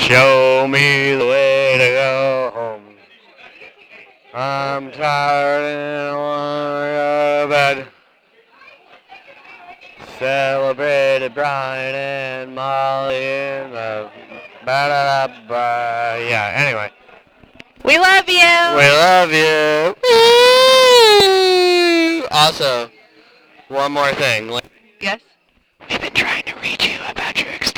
Show me the way to go home. I'm tired and want to go to bed. Celebrated Brian and Molly in the ba-da-da-ba. Yeah, anyway. We love you. We love you. Woo! Also, one more thing. Yes. We've been trying to reach you about your